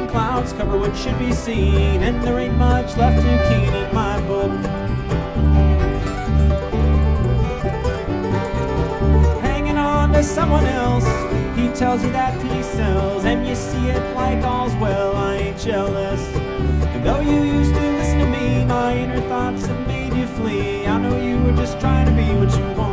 clouds cover what should be seen, and there ain't much left to keen in my book. Hanging on to someone else, he tells you that peace sells, and you see it like all's well. I ain't jealous, and though you used to listen to me, my inner thoughts have made you flee. I know you were just trying to be what you want.